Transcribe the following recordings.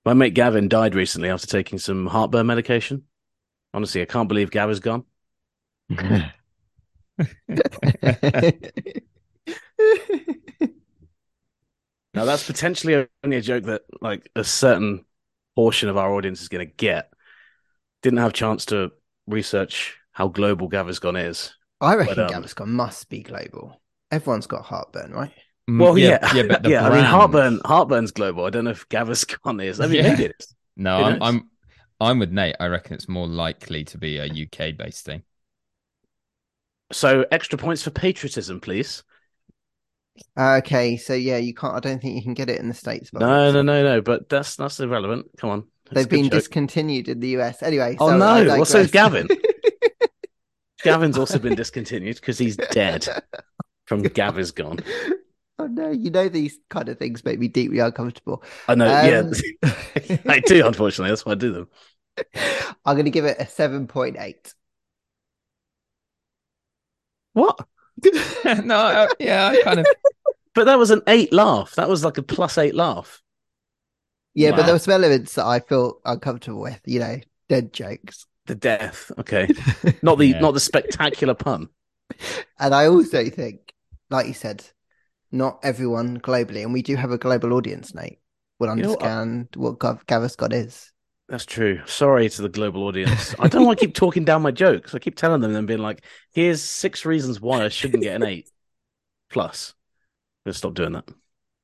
My mate Gavin died recently after taking some heartburn medication. Honestly, I can't believe Gav is gone. Now, that's potentially only a joke that like a certain portion of our audience is going to get. Didn't have a chance to research how global Gaviscon is, I but reckon Gaviscon must be global. Everyone's got heartburn, right? well, Yeah, yeah, yeah, but the yeah. I mean, brand, heartburn's global. I don't know if Gaviscon is. I mean, yeah. maybe it is. No, Who I'm knows? I'm I'm with Nate. I reckon it's more likely to be a UK based thing. So, extra points for patriotism, please. Okay, so yeah, you can't. I don't think you can get it in the States by the No, looks no, of it. no, no. But that's irrelevant. Come on, it's They've a good been joke. discontinued in the US. Anyway, Oh sorry, I no! Well, so is digress. Gavin. Gavin's also been discontinued because he's dead from God. Gaviscon. Oh no, you know these kind of things make me deeply uncomfortable. I know. Yeah, Um, I do. Unfortunately, that's why I do them. I'm going to give it a 7.8. What? No, yeah, I kind of. But that was an eight laugh. That was like a +8 laugh. Yeah, but there Wow. were some elements that I feel uncomfortable with, dead jokes. The death. Okay. Not the Yeah. not the spectacular pun. And I also think, like you said, not everyone globally, and we do have a global audience, Nate, will You know what? understand what Gaviscon is. That's true. Sorry to the global audience. I don't want to keep talking down my jokes. I keep telling them and being like, here's 6 reasons why I shouldn't get an 8 plus. Let's stop doing that.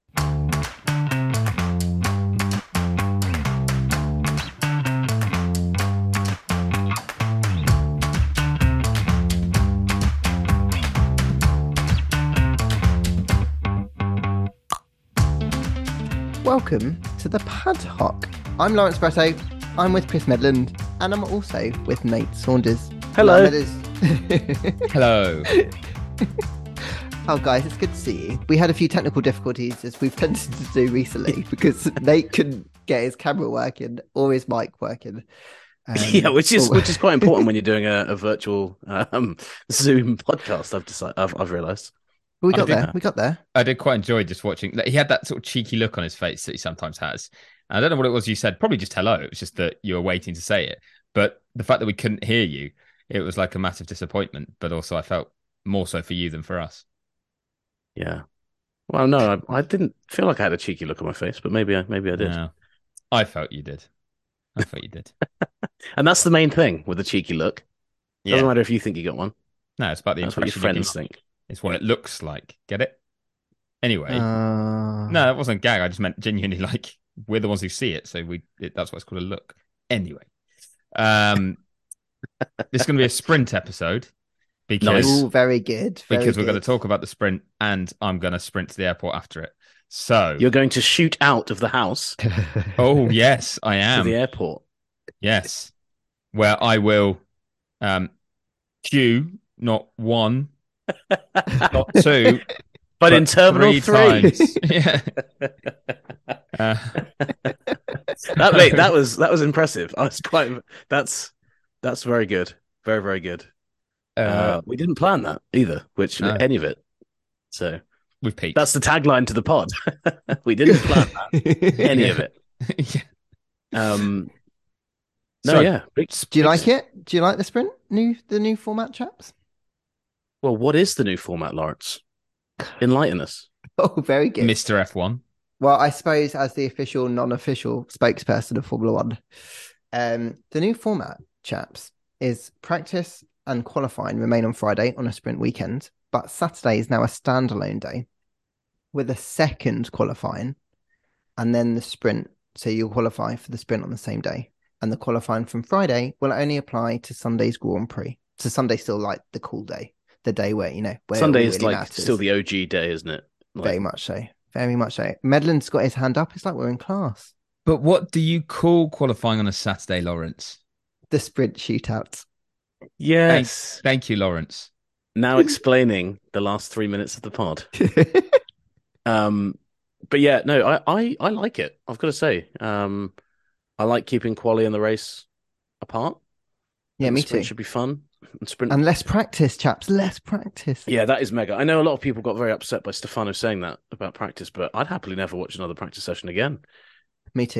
Welcome to the Pad Hoc. I'm Lawrence Bretto. I'm with Chris Medland, and I'm also with Nate Saunders. Now, Hello. Hello. Oh, guys, it's good to see you. We had a few technical difficulties as we've tended to do recently because Nate couldn't get his camera working or his mic working. Yeah, which is quite important But when you're doing a virtual Zoom podcast. I've realized. we I got did there. We got there. I did quite enjoy just watching. Like, he had that sort of cheeky look on his face that he sometimes has. And I don't know what it was you said. Probably just hello. It was just that you were waiting to say it. But the fact that we couldn't hear you, it was like a massive disappointment. But also, I felt more so for you than for us. Yeah. Well, no, I didn't feel like I had a cheeky look on my face, but maybe I did. Yeah, I felt you did. I felt you did. And that's the main thing with a cheeky look. Doesn't Yeah. matter if you think you got one. No, it's about the That's what your impression you give friends off. think. It's what it looks like. Get it? Anyway, Uh, no, that wasn't a gag. I just meant genuinely like we're the ones who see it, so that's why it's called a look. Anyway, um, this is going to be a sprint episode Nice. because Ooh, very good. Very we're going to good. talk about the sprint, and I'm going to sprint to the airport after it. So, You're going to shoot out of the house oh yes, I to the am. airport. Yes, where I will um queue not one, not two, But in but Terminal three 3. times. Yeah. Uh, That was impressive. I was quite that's very good. Very, very good. uh, We didn't plan that either, which no, any of it. So we've peaked. that's the tagline to the pod. We didn't plan any of Yeah. it. Yeah. Um, no, So, yeah. Do you like it? Do you like the sprint? The new format, chaps? Well, what is the new format, Lawrence? Enlighten us. Oh, very good. Mr. F1. Well, I suppose as the official, non-official spokesperson of Formula One, the new format, chaps, is practice and qualifying remain on Friday on a sprint weekend, but Saturday is now a standalone day with a second qualifying and then the sprint. So you'll qualify for the sprint on the same day. And the qualifying from Friday will only apply to Sunday's Grand Prix. So Sunday's still like the cool day, the day where, where it all Sunday is really like still matters. the OG day, isn't it? Very Like, much so. Very much so. Medland's got his hand up. It's like we're in class. But what do you call qualifying on a Saturday, Lawrence? The sprint shootout. Thank, yes. thank you, Lawrence. Now explaining the last 3 minutes of the pod. Um, but yeah, no, I like it. I've got to say, I like keeping quali and the race apart. Yeah, And the me sprint too. should be fun. And sprint, And less practice, chaps. Less practice. yeah, that is mega. I know a lot of people got very upset by Stefano saying that about practice, but I'd happily never watch another practice session again. Me too.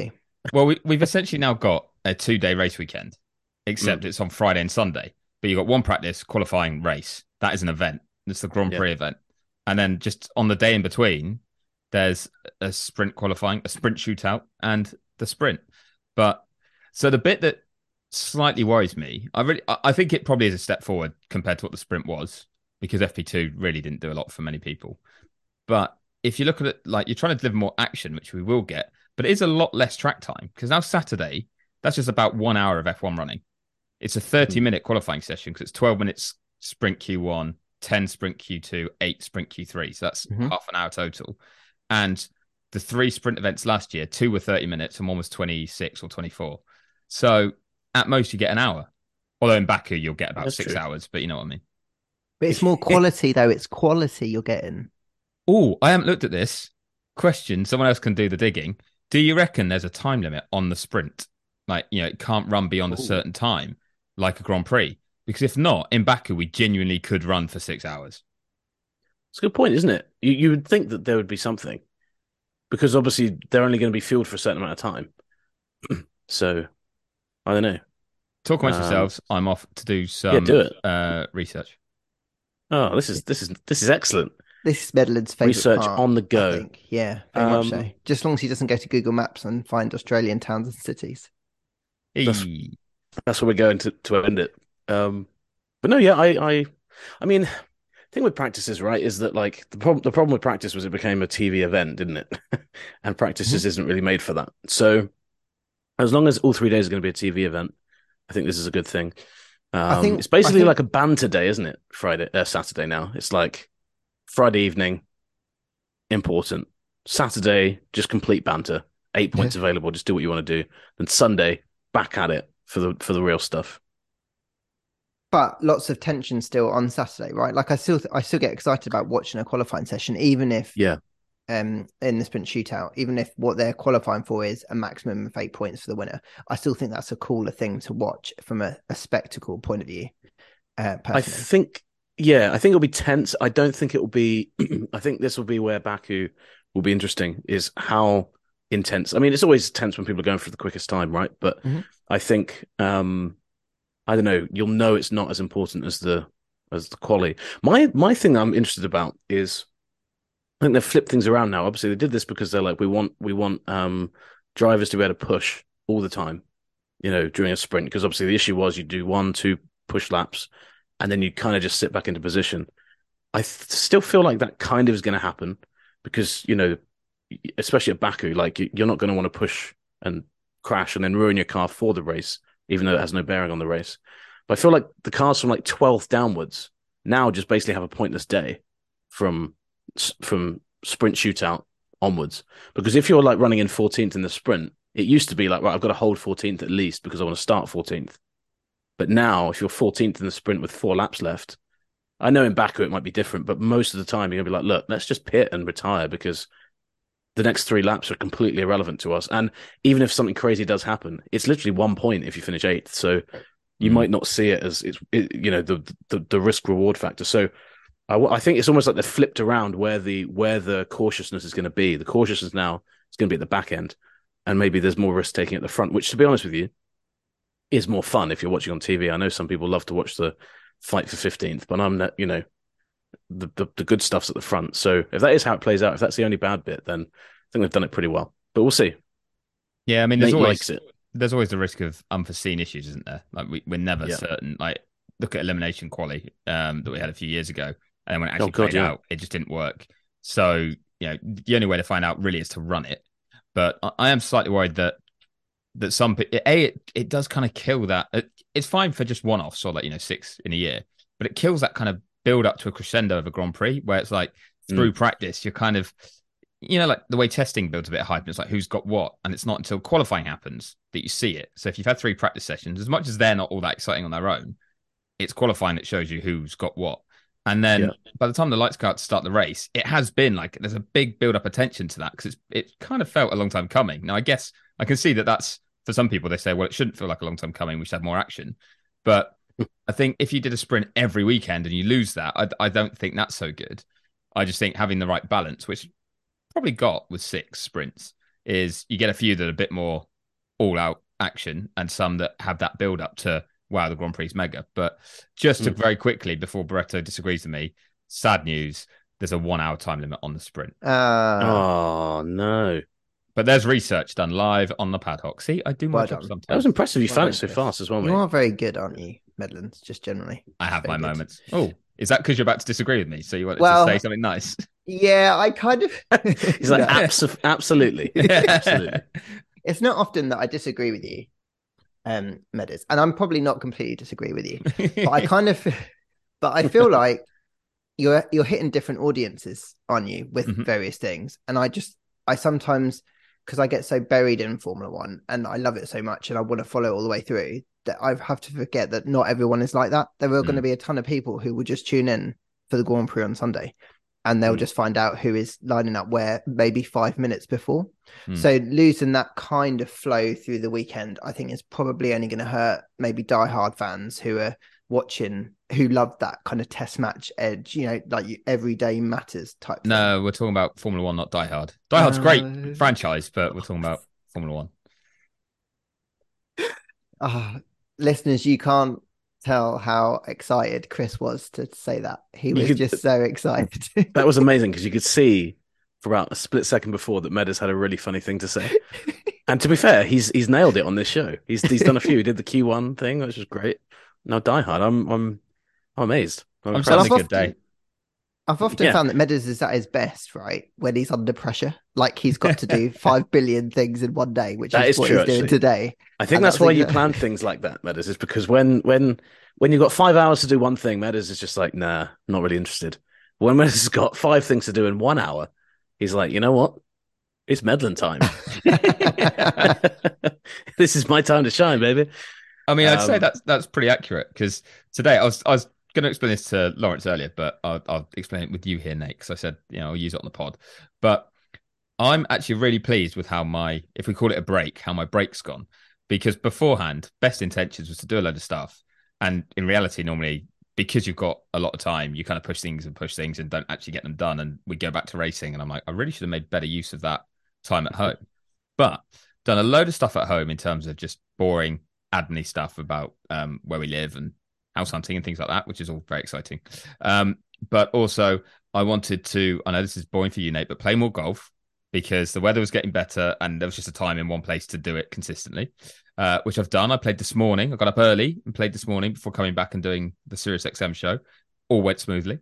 Well, we've essentially now got a 2-day race weekend, except it's on Friday and Sunday. But you've got one practice, qualifying, race. That is an event. It's the Grand Yeah. Prix event. And then just on the day in between, there's a sprint qualifying, a sprint shootout, and the sprint. But so the bit that slightly worries me, I think it probably is a step forward compared to what the sprint was, because FP2 really didn't do a lot for many people. But if you look at it, like you're trying to deliver more action, which we will get, but it is a lot less track time because now Saturday, that's just about 1 hour of F1 running. It's a 30-minute qualifying session because it's 12 minutes sprint Q1, 10 sprint Q2, 8 sprint Q3. So that's half an hour total. And the 3 sprint events last year, 2 were 30 minutes and 1 was 26 or 24. So at most you get an hour. Although in Baku you'll get about 6 hours, but you know what I mean. But it's more quality though. It's quality you're getting. Oh, I haven't looked at this. Question, someone else can do the digging. Do you reckon there's a time limit on the sprint? Like, it can't run beyond a certain time, like a Grand Prix. Because if not, in Baku, we genuinely could run for 6 hours. It's a good point, isn't it? You would think that there would be something. Because obviously they're only going to be fueled for a certain amount of time. So, I don't know. Talk amongst yourselves. I'm off to do some research. Oh, this is excellent. This is Medland's favourite research part, on the go. I think. Yeah, very much so. Just as long as he doesn't go to Google Maps and find Australian towns and cities. That's where we're going to end it. But no, yeah, I mean, the thing with practices, right, is that like the problem with practice was it became a TV event, didn't it? And practices isn't really made for that. So as long as all 3 days are going to be a TV event, I think this is a good thing. I think it's basically like a banter day, isn't it? Saturday now. It's like Friday evening, important. Saturday, just complete banter. 8 points available. Just do what you want to do. Then Sunday, back at it for the real stuff. But lots of tension still on Saturday, right? Like I still get excited about watching a qualifying session, even if in the sprint shootout, even if what they're qualifying for is a maximum of 8 points for the winner. I still think that's a cooler thing to watch from a spectacle point of view. Personally. I think it'll be tense. I don't think it will be. I think this will be where Baku will be interesting. Is how intense. I mean, it's always tense when people are going for the quickest time, right? But I think I don't know. You'll know it's not as important as the quali. My thing I'm interested about is I think they've flipped things around now. Obviously, they did this because they're like we want drivers to be able to push all the time, during a sprint. Because obviously the issue was you do 1-2 push laps. And then you kind of just sit back into position. I still feel like that kind of is going to happen because, especially at Baku, like you're not going to want to push and crash and then ruin your car for the race, even though it has no bearing on the race. But I feel like the cars from like 12th downwards now just basically have a pointless day from sprint shootout onwards. Because if you're like running in 14th in the sprint, it used to be like, right, I've got to hold 14th at least because I want to start 14th. But now, if you're 14th in the sprint with 4 laps left, I know in Baku it might be different, but most of the time you're going to be like, look, let's just pit and retire because the next 3 laps are completely irrelevant to us. And even if something crazy does happen, it's literally 1 point if you finish 8th. So you might not see it as the risk reward factor. So I think it's almost like they've flipped around where the cautiousness is going to be. The cautiousness now is going to be at the back end, and maybe there's more risk taking at the front, which, to be honest with you, is more fun if you're watching on TV. I know some people love to watch the fight for 15th, but I'm not, the good stuff's at the front. So if that is how it plays out, if that's the only bad bit, then I think they've done it pretty well. But we'll see. Yeah, I mean, there's always the risk of unforeseen issues, isn't there? Like we're never certain. Like look at elimination quali that we had a few years ago, and then when it actually played out, it just didn't work. So the only way to find out really is to run it. But I am slightly worried that some it does kind of kill that. It's fine for just one-offs or 6 in a year, but it kills that kind of build up to a crescendo of a Grand Prix where it's like through practice you're kind of like the way testing builds a bit of hype and it's like who's got what, and it's not until qualifying happens that you see it. So if you've had 3 practice sessions, as much as they're not all that exciting on their own, it's qualifying that shows you who's got what. And then by the time the lights go out to start the race, it has been like there's a big build up attention to that because it kind of felt a long time coming. Now I guess I can see that's for some people, they say, well, it shouldn't feel like a long time coming. We should have more action. But I think if you did a sprint every weekend and you lose that, I don't think that's so good. I just think having the right balance, which probably got with 6 sprints, is you get a few that are a bit more all out action and some that have that build up to, wow, the Grand Prix is mega. But just to very quickly, before Barretto disagrees with me, sad news, there's a 1 hour time limit on the sprint. Oh, no. But there's research done live on the paddock. See, I do my job sometimes. That was impressive. You found it so fast as well, mate. You are very good, aren't you, Medlands, just generally? I have my moments. Oh, is that because you're about to disagree with me? So you wanted to say something nice? Yeah, I kind of... He's like, absolutely. Absolutely. It's not often that I disagree with you, Meadows, and I'm probably not completely disagree with you, but I feel like you're hitting different audiences on you with various things, and I sometimes, because I get so buried in Formula One and I love it so much and I want to follow all the way through, that I have to forget that not everyone is like that. There are going to be a ton of people who will just tune in for the Grand Prix on Sunday, and they'll just find out who is lining up where maybe 5 minutes before. So losing that kind of flow through the weekend, I think, is probably only going to hurt maybe diehard fans who are watching, who love that kind of test match edge, like everyday matters type thing. No, we're talking about Formula One, not Die Hard. Die Hard's great franchise, but we're talking about Formula One. Listeners, you can't tell how excited Chris was to say that. He was just so excited. That was amazing, because you could see for about a split second before that Meadows had a really funny thing to say. And to be fair, he's nailed it on this show. He's done a few. He did the Q1 thing, which was great. Now Die Hard, I'm amazed. I'm having a good day. I've often found that Meadows is at his best, right, when he's under pressure. Like he's got to do 5 billion things in one day, which is what he's doing today. I think that's why you plan things like that, Meadows, is because when you've got 5 hours to do one thing, Meadows is just like, nah, not really interested. When Meadows has got 5 things to do in 1 hour, he's like, you know what? It's Medland time. This is my time to shine, baby. I mean, I'd say that's pretty accurate, because today I was going to explain this to Lawrence earlier, but I'll explain it with you here, Nate, because I said, I'll use it on the pod. But I'm actually really pleased with how if we call it a break, how my break's gone. Because beforehand, best intentions was to do a load of stuff. And in reality, normally, because you've got a lot of time, you kind of push things and don't actually get them done. And we go back to racing. And I'm like, I really should have made better use of that time at home. But done a load of stuff at home in terms of just boring admin stuff about where we live and house hunting and things like that, which is all very exciting. But also, I wanted to, I know this is boring for you, Nate, but play more golf, because the weather was getting better and there was just a time in one place to do it consistently, which I've done. I played this morning. I got up early and played this morning before coming back and doing the SiriusXM show. All went smoothly.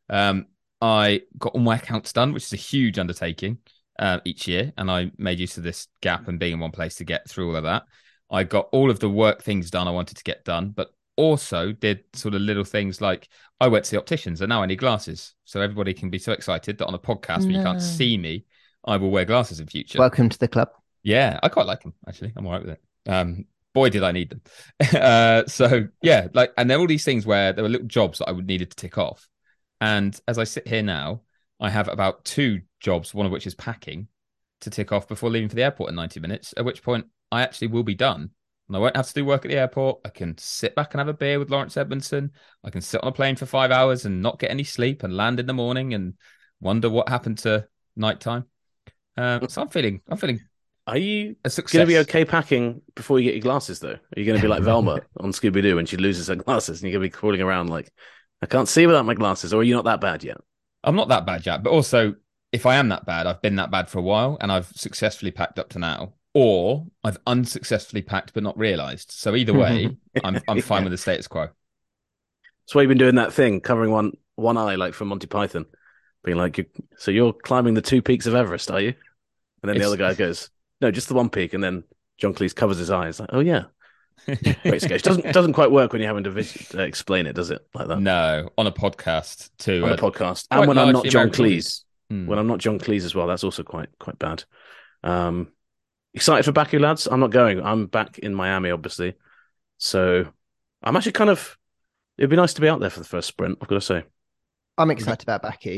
I got all my accounts done, which is a huge undertaking each year. And I made use of this gap and being in one place to get through all of that. I got all of the work things done I wanted to get done, but also did sort of little things like I went to the opticians and now I need glasses. So everybody can be so excited that on a podcast where you can't see me, I will wear glasses in future. Welcome to the club. Yeah, I quite like them, actually. I'm all right with it. Boy, did I need them. So, yeah, and there are all these things where there were little jobs that I would needed to tick off. And as I sit here now, I have about 2 jobs, one of which is packing, to tick off before leaving for the airport in 90 minutes, at which point I actually will be done. And I won't have to do work at the airport. I can sit back and have a beer with Lawrence Edmondson. I can sit on a plane for 5 hours and not get any sleep and land in the morning and wonder what happened to nighttime. So I'm feeling. Are you going to be okay packing before you get your glasses, though? Are you going to be like Velma on Scooby-Doo when she loses her glasses and you're going to be crawling around like, I can't see without my glasses? Or are you not that bad yet? I'm not that bad yet. But also, if I am that bad, I've been that bad for a while and I've successfully packed up to now. Or I've unsuccessfully packed but not realised. So either way, I'm fine with the status quo. That's why you've been doing that thing, covering one eye, like from Monty Python. Being like, so you're climbing the 2 peaks of Everest, are you? And then the other guy goes, no, just the one peak. And then John Cleese covers his eyes. Like, oh, yeah. Great sketch. Doesn't quite work when you're having to explain it, does it? Like that? No, on a podcast too. On a podcast. And when I'm not John Cleese. When I'm not John Cleese as well, that's also quite bad. Excited for Baku, lads? I'm not going. I'm back in Miami, obviously. So I'm actually it'd be nice to be out there for the first sprint, I've got to say. I'm excited about Baku.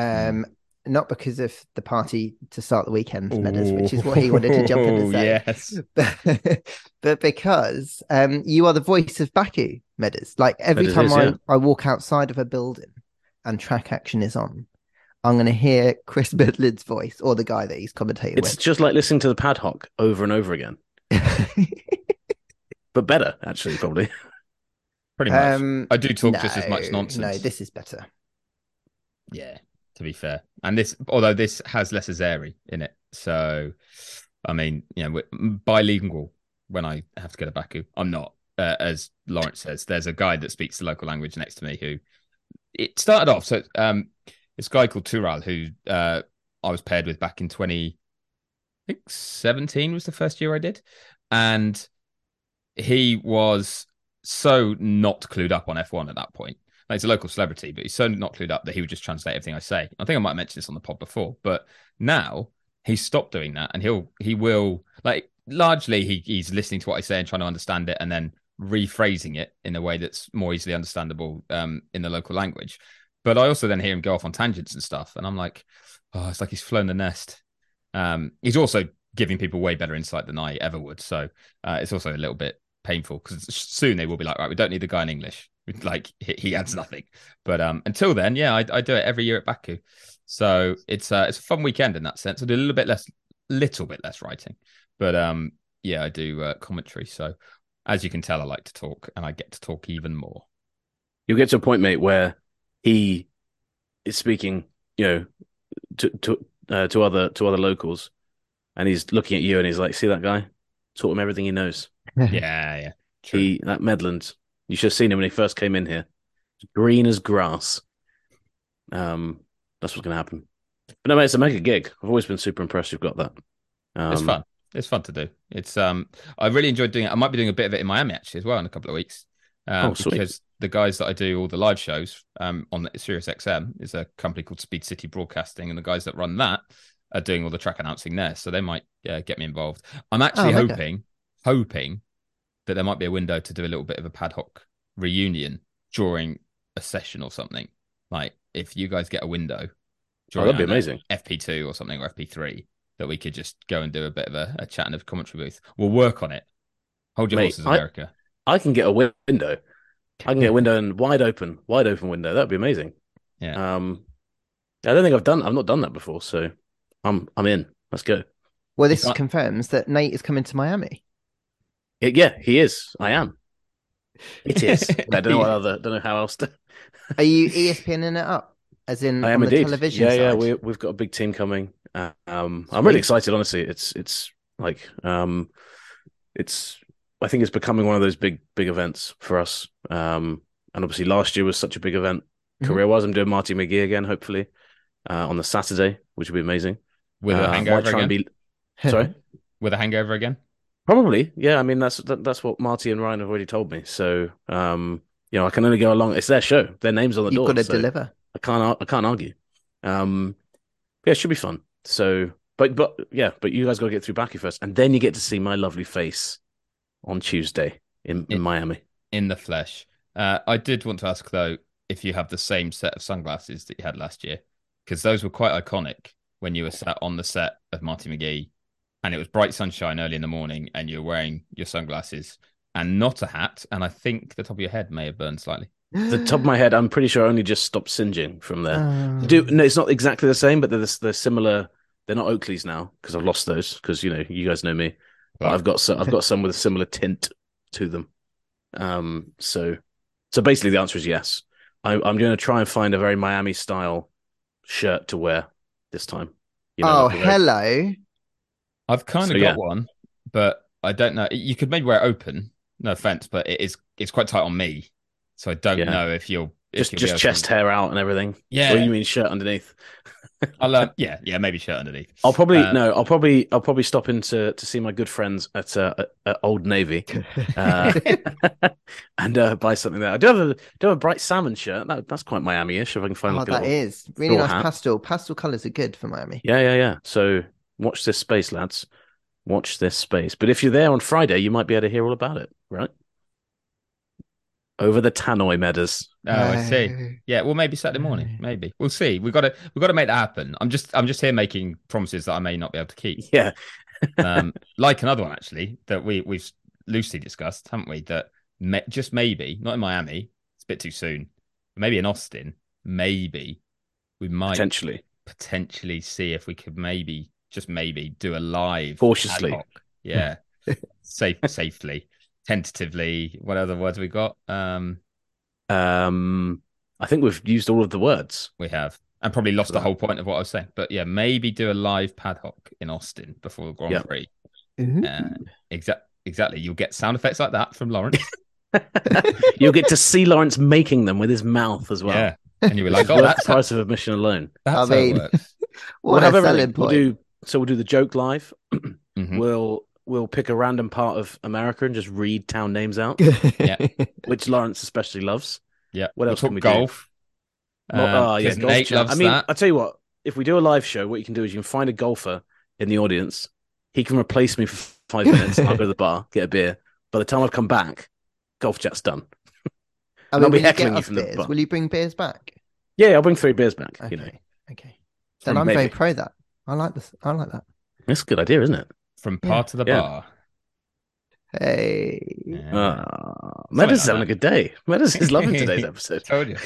Not because of the party to start the weekend, Meadows, which is what he wanted to jump in and say. Yes. But because you are the voice of Baku, Meadows. Like every time I walk outside of a building and track action is on, I'm going to hear Chris Medland's voice or the guy that he's commentating with. It's just like listening to the paddock over and over again. but better actually, probably. Pretty much. I do talk just as much No, nonsense. this is better. Yeah, to be fair. And this, although this has less Azeri in it. So, I mean, we're bilingual when I have to go to Baku. I'm not. As Lawrence says, there's a guy that speaks the local language next to me who it started off. So, this guy called Tural, who I was paired with back in 2017 was the first year I did. And he was so not clued up on F1 at that point. Like, he's a local celebrity, but he's so not clued up that he would just translate everything I say. I think I might have mentioned this on the pod before, but now he's stopped doing that, and he will, like, largely he's listening to what I say and trying to understand it, and then rephrasing it in a way that's more easily understandable in the local language. But I also then hear him go off on tangents and stuff, and I'm like, oh, it's like he's flown the nest. He's also giving people way better insight than I ever would, so it's also a little bit painful because soon they will be like, right, we don't need the guy in English. Like, he adds nothing. But until then, yeah, I do it every year at Baku, so it's a fun weekend in that sense. I do a little bit less writing, but yeah, I do commentary. So as you can tell, I like to talk, and I get to talk even more. You'll get to a point, mate, where he is speaking, to other locals, and he's looking at you, and he's like, "See that guy? Taught him everything he knows." Yeah. True. That Medland, you should have seen him when he first came in here. Green as grass. That's what's going to happen. But no, mate, it's a mega gig. I've always been super impressed you've got that. It's fun. It's fun to do. It's I really enjoyed doing it. I might be doing a bit of it in Miami actually as well in a couple of weeks. Because the guys that I do all the live shows on Sirius XM is a company called Speed City Broadcasting, and the guys that run that are doing all the track announcing there. So they might get me involved. I'm actually hoping that there might be a window to do a little bit of a Pad Hoc reunion during a session or something. Like, if you guys get a window during, that'd be amazing. FP2 or something, or FP3, that we could just go and do a bit of a chat in a commentary booth. We'll work on it. Hold your horses, America. I can get a window. I can get a window and wide open window. That'd be amazing. Yeah. I don't think I've not done that before, so I'm in. Let's go. Well, this confirms that Nate is coming to Miami. Yeah, he is. I am. It is. I don't know how else to. Are you ESPNing it up? As in, I am on the television side? Yeah, we've got a big team coming. I'm really excited, honestly. It's like I think it's becoming one of those big events for us. And obviously last year was such a big event career-wise. I'm doing Marty McGee again, hopefully, on the Saturday, which will be amazing. With a hangover again? Sorry? With a hangover again? Probably, yeah. I mean, that's what Marty and Ryan have already told me. So, I can only go along. It's their show. Their name's on the door. You've got to deliver. I can't argue. Yeah, it should be fun. So, but you guys got to get through Baku first, and then you get to see my lovely face on Tuesday in Miami. In the flesh. I did want to ask, though, if you have the same set of sunglasses that you had last year, because those were quite iconic when you were sat on the set of Marty McGee, and it was bright sunshine early in the morning, and you were wearing your sunglasses and not a hat, and I think the top of your head may have burned slightly. The top of my head, I'm pretty sure I only just stopped singeing from there. No, it's not exactly the same, but they're similar. They're not Oakleys now because I've lost those because you guys know me. But I've got some with a similar tint to them. So basically the answer is yes. I'm going to try and find a very Miami style shirt to wear this time. Hello. I've kind of got one, but I don't know. You could maybe wear it open. No offense, but it's quite tight on me, so I don't know if you'll just chest hair out and everything. Yeah, or you mean shirt underneath? I'll maybe shirt underneath. I'll probably stop in to see my good friends at Old Navy and buy something there. I do have a bright salmon shirt. That's quite Miami-ish. If I can find that is really nice hat. Pastel colors are good for Miami. Yeah. So watch this space, lads. Watch this space. But if you're there on Friday, you might be able to hear all about it, right? Over the Tannoy meadows. Oh, I see. Yeah, well, maybe Saturday morning. Maybe we'll see. We've got to make that happen. I'm just here making promises that I may not be able to keep. Yeah. Like another one actually that we've loosely discussed, haven't we? That just maybe not in Miami. It's a bit too soon. Maybe in Austin. Maybe we might potentially see if we could maybe do a live cautiously. Yeah. safely, tentatively. What other words we got? I think we've used all of the words. We have, and probably lost the whole point of what I was saying. But yeah, maybe do a live paddock in Austin before the Grand Prix. Exactly. You'll get sound effects like that from Lawrence. You'll get to see Lawrence making them with his mouth as well. Yeah, and you'll be like, "Oh, that's the price of admission alone." That's how it works. What a selling point. We'll do the joke live. Mm-hmm. We'll pick a random part of America and just read town names out. Yeah, which Lawrence especially loves. Yeah. What else can we golf? do? Golf. Nate loves that. I'll tell you what. If we do a live show, what you can do is you can find a golfer in the audience. He can replace me for 5 minutes. I'll go to the bar, get a beer. By the time I've come back, golf chat's done. I'll be heckling you from the bar. Will you bring beers back? Yeah, I'll bring 3 beers back. Okay. Then I'm very pro that. I like this. I like that. That's a good idea, isn't it? From par to the bar. Hey. Meadows is having a good day. Meadows is loving today's episode. Told you.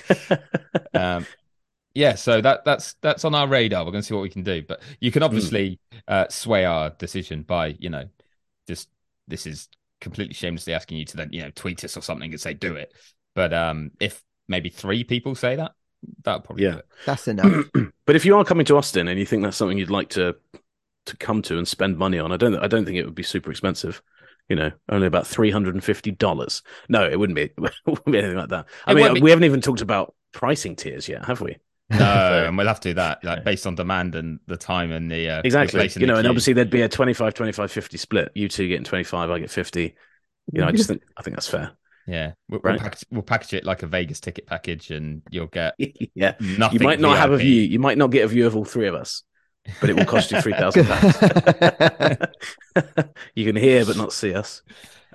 Yeah, so that's on our radar. We're going to see what we can do. But you can obviously sway our decision by, just this is completely shamelessly asking you to then, tweet us or something and say, do it. But if maybe 3 people say that, that'll probably do it. That's enough. But if you are coming to Austin and you think that's something you'd like to come to and spend money on, I don't think it would be super expensive. Only about $350. No, it wouldn't be. It wouldn't be anything like that. We haven't even talked about pricing tiers yet, have we? No, and we'll have to do that, based on demand and the time and the exactly. And obviously there'd be a 25, 25, 50 split. You 2 getting 25, I get 50. I think that's fair. Yeah, we'll package it like a Vegas ticket package, and you'll get nothing. You might not have a view. You might not get a view of all 3 of us, but it will cost you £3,000. You can hear but not see us.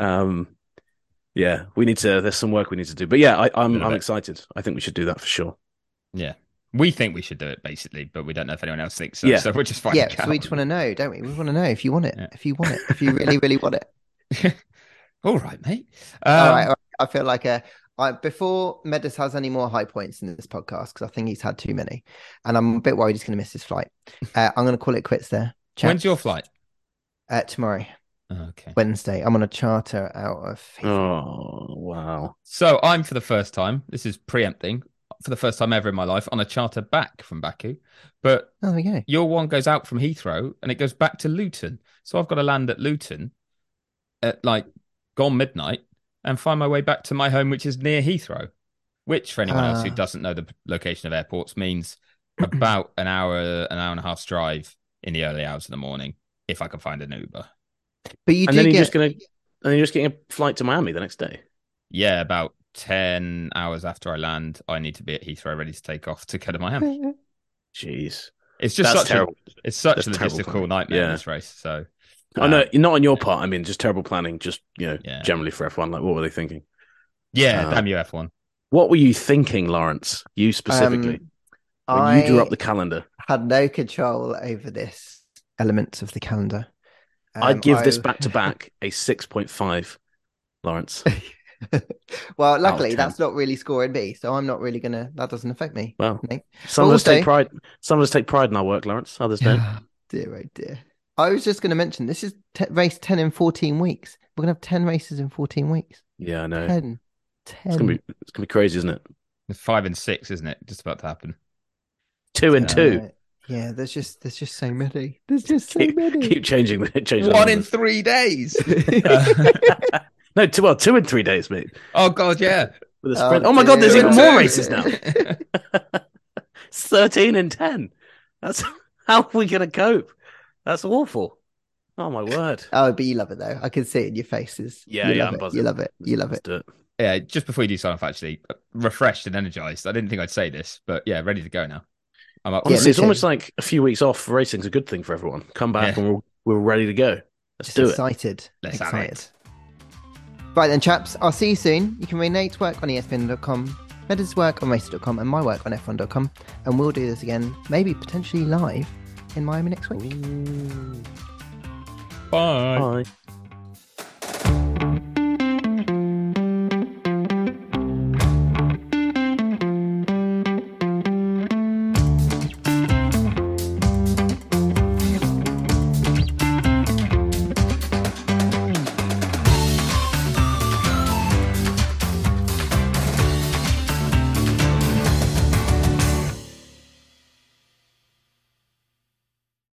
Yeah, we need to. There's some work we need to do, but yeah, I'm excited. I think we should do that for sure. Yeah, we think we should do it basically, but we don't know if anyone else thinks so. Yeah. So we're just finding out. Yeah, so we just want to know, don't we? We want to know if you want it. Yeah. If you want it. If you really, really want it. All right, mate. All right. I feel like before Meadows has any more high points in this podcast, because I think he's had too many, and I'm a bit worried he's going to miss his flight. I'm going to call it quits there. Chaps. When's your flight? Tomorrow. Okay. Wednesday. I'm on a charter out of. Oh, wow. So I'm, for the first time, this is preempting, for the first time ever in my life, on a charter back from Baku. But there we go. Your one goes out from Heathrow and it goes back to Luton. So I've got to land at Luton at gone midnight and find my way back to my home, which is near Heathrow, which for anyone else who doesn't know the location of airports means about an hour and a half's drive in the early hours of the morning, if I can find an Uber. But you're just getting a flight to Miami the next day. Yeah, about 10 hours after I land, I need to be at Heathrow ready to take off to go to Miami. Jeez. It's just such terrible. It's such a logistical nightmare in this race. So no, not on your part. I mean, just terrible planning, just generally for F1. What were they thinking? Yeah, damn you, F1. What were you thinking, Lawrence? You specifically. When you drew up the calendar. Had no control over this element of the calendar. I'd give this back-to-back a 6.5, Lawrence. Well, luckily that's not really scoring me, so I'm not really that doesn't affect me. Well, some of us take pride in our work, Lawrence. Others don't. Dear, oh dear. I was just going to mention, this is race 10 in 14 weeks. We're going to have 10 races in 14 weeks. Yeah, I know. 10. It's going to be crazy, isn't it? 5 and 6, isn't it? Just about to happen. 2 and 2. Yeah, there's just so many. There's just so many. Keep changing. 1 in 3 days. No, 2 in 3 days, mate. Oh God, yeah. With a sprint. Oh my God, there's even more races now. 13 and 10. That's how are we going to cope? That's awful. Oh my word. Oh, but you love it though. I can see it in your faces. Yeah, I'm buzzing. You love it. You love it. Yeah, just before you do sign off, actually, refreshed and energized. I didn't think I'd say this, but yeah, ready to go now. I'm up. Honestly, it's almost like a few weeks off racing's a good thing for everyone. Come back and we're ready to go. Let's do it. Let's have it. Right then, chaps, I'll see you soon. You can read Nate's work on ESPN.com, Meadows' work on Racer.com, and my work on F1.com. And we'll do this again, maybe potentially live in Miami next week. Bye. Bye.